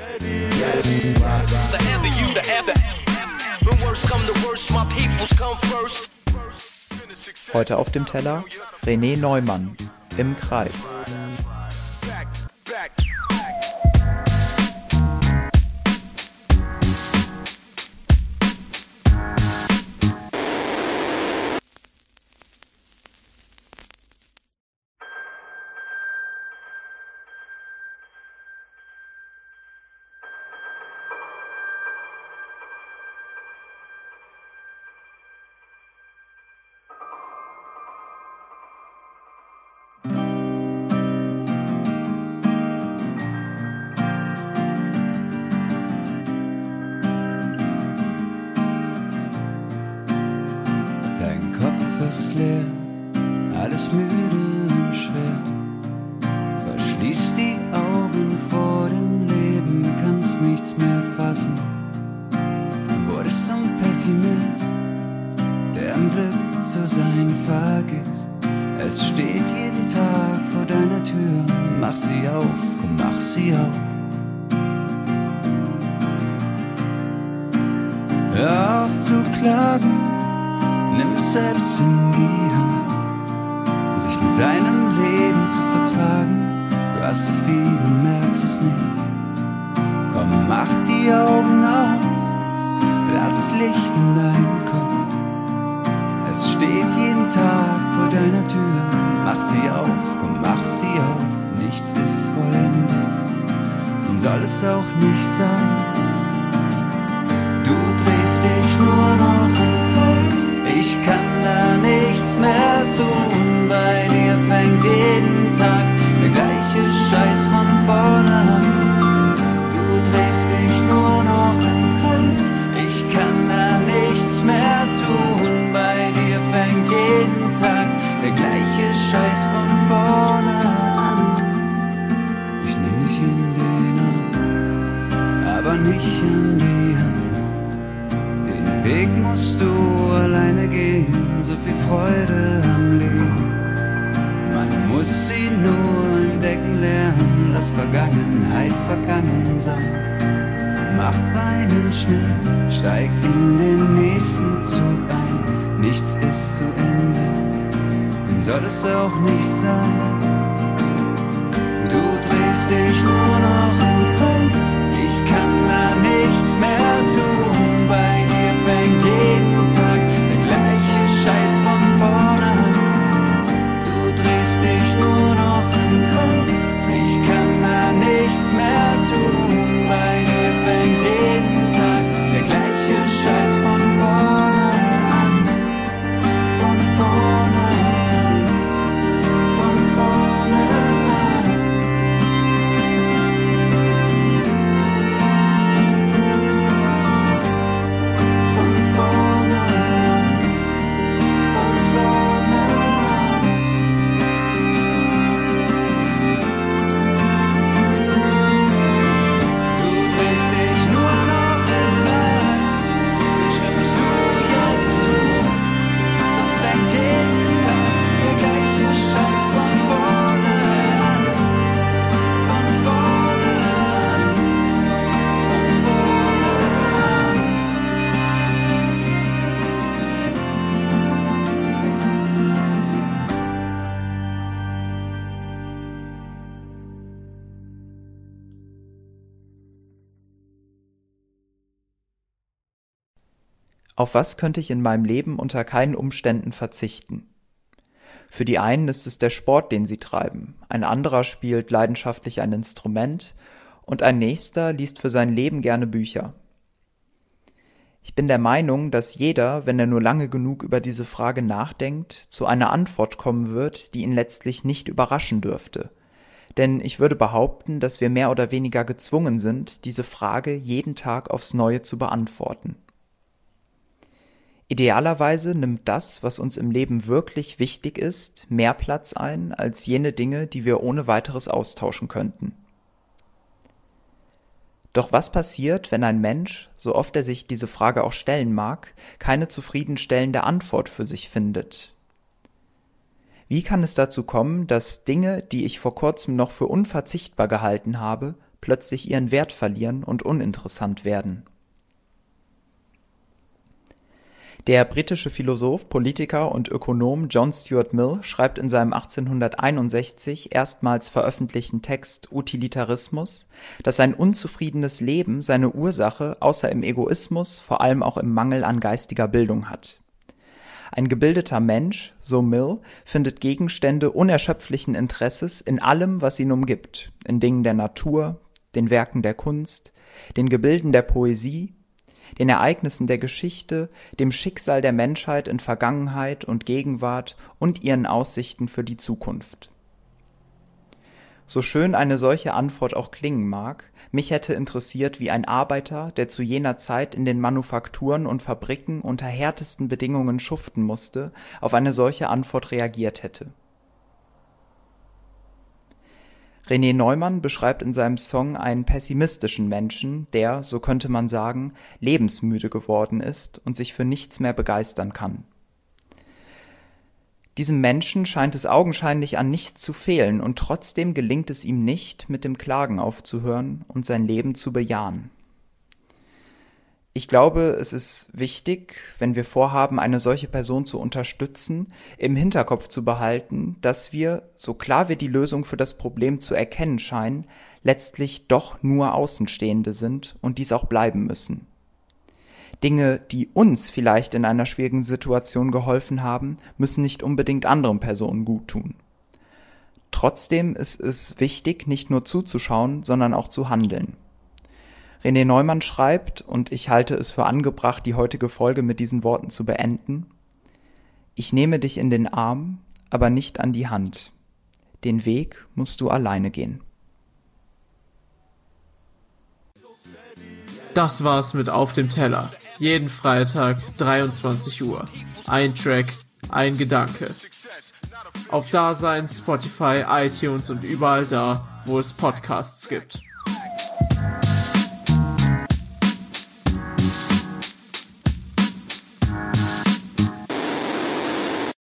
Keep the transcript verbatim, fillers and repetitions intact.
Heute auf dem Teller René Neumann, Im Kreis. Leer, alles müde und schwer. Verschließ die Augen vor dem Leben, kannst nichts mehr fassen. Du wurdest zum Pessimist, der am Glück zu sein vergisst. Es steht jeden Tag vor deiner Tür, mach sie auf, komm, mach sie auf. Hör auf zu klagen, nimm's selbst in die Hand, sich mit seinem Leben zu vertragen. Du hast so viel und merkst es nicht. Komm, mach die Augen auf, lass Licht in deinen Kopf. Es steht jeden Tag vor deiner Tür, mach sie auf, komm, mach sie auf. Nichts ist vollendet und soll es auch nicht sein. Du drehst dich nur noch im Kreis, ich kann da nichts mehr tun. Bei dir fängt jeden Tag der gleiche Scheiß von vorne an. Du drehst dich nur noch im Kreis, ich kann da nichts mehr tun. Bei dir fängt jeden Tag der gleiche Scheiß von vorne an. Ich nehm dich in den Arm, aber nicht an die Hand. Den Weg musst du alleine gehen, so viel Freude am Leben. Man muss sie nur entdecken lernen, lass Vergangenheit vergangen sein. Mach einen Schnitt, steig in den nächsten Zug ein. Nichts ist zu Ende und soll es auch nicht sein. Du drehst dich nur noch im Kreis, ich kann da nichts mehr tun. Bei dir fängt jeden Tag der gleiche Scheiß von vorne an. Du drehst dich nur noch im Kreis, ich kann da nichts mehr tun. Bei dir fängt jeden Tag der gleiche Scheiß von vorne an. Von vorne an, von vorne an. Von vorne an, von vorne an. Du drehst dich nur noch im Kreis, den Schritt musst du jetzt tun, sonst fängt jeden Tag der gleiche Scheiß von vorne an. Von vorne an, von vorne an. Auf was könnte ich in meinem Leben unter keinen Umständen verzichten? Für die einen ist es der Sport, den sie treiben, ein anderer spielt leidenschaftlich ein Instrument und ein nächster liest für sein Leben gerne Bücher. Ich bin der Meinung, dass jeder, wenn er nur lange genug über diese Frage nachdenkt, zu einer Antwort kommen wird, die ihn letztlich nicht überraschen dürfte. Denn ich würde behaupten, dass wir mehr oder weniger gezwungen sind, diese Frage jeden Tag aufs Neue zu beantworten. Idealerweise nimmt das, was uns im Leben wirklich wichtig ist, mehr Platz ein als jene Dinge, die wir ohne weiteres austauschen könnten. Doch was passiert, wenn ein Mensch, so oft er sich diese Frage auch stellen mag, keine zufriedenstellende Antwort für sich findet? Wie kann es dazu kommen, dass Dinge, die ich vor kurzem noch für unverzichtbar gehalten habe, plötzlich ihren Wert verlieren und uninteressant werden. Der britische Philosoph, Politiker und Ökonom John Stuart Mill schreibt in seinem achtzehnhunderteinundsechzig erstmals veröffentlichten Text Utilitarismus, dass ein unzufriedenes Leben seine Ursache außer im Egoismus vor allem auch im Mangel an geistiger Bildung hat. Ein gebildeter Mensch, so Mill, findet Gegenstände unerschöpflichen Interesses in allem, was ihn umgibt, in Dingen der Natur, den Werken der Kunst, den Gebilden der Poesie, den Ereignissen der Geschichte, dem Schicksal der Menschheit in Vergangenheit und Gegenwart und ihren Aussichten für die Zukunft. So schön eine solche Antwort auch klingen mag, mich hätte interessiert, wie ein Arbeiter, der zu jener Zeit in den Manufakturen und Fabriken unter härtesten Bedingungen schuften musste, auf eine solche Antwort reagiert hätte. René Neumann beschreibt in seinem Song einen pessimistischen Menschen, der, so könnte man sagen, lebensmüde geworden ist und sich für nichts mehr begeistern kann. Diesem Menschen scheint es augenscheinlich an nichts zu fehlen und trotzdem gelingt es ihm nicht, mit dem Klagen aufzuhören und sein Leben zu bejahen. Ich glaube, es ist wichtig, wenn wir vorhaben, eine solche Person zu unterstützen, im Hinterkopf zu behalten, dass wir, so klar wir die Lösung für das Problem zu erkennen scheinen, letztlich doch nur Außenstehende sind und dies auch bleiben müssen. Dinge, die uns vielleicht in einer schwierigen Situation geholfen haben, müssen nicht unbedingt anderen Personen guttun. Trotzdem ist es wichtig, nicht nur zuzuschauen, sondern auch zu handeln. René Neumann schreibt, und ich halte es für angebracht, die heutige Folge mit diesen Worten zu beenden: Ich nehme dich in den Arm, aber nicht an die Hand. Den Weg musst du alleine gehen. Das war's mit Auf dem Teller. Jeden Freitag, dreiundzwanzig Uhr. Ein Track, ein Gedanke. Auf Dasein, Spotify, iTunes und überall da, wo es Podcasts gibt.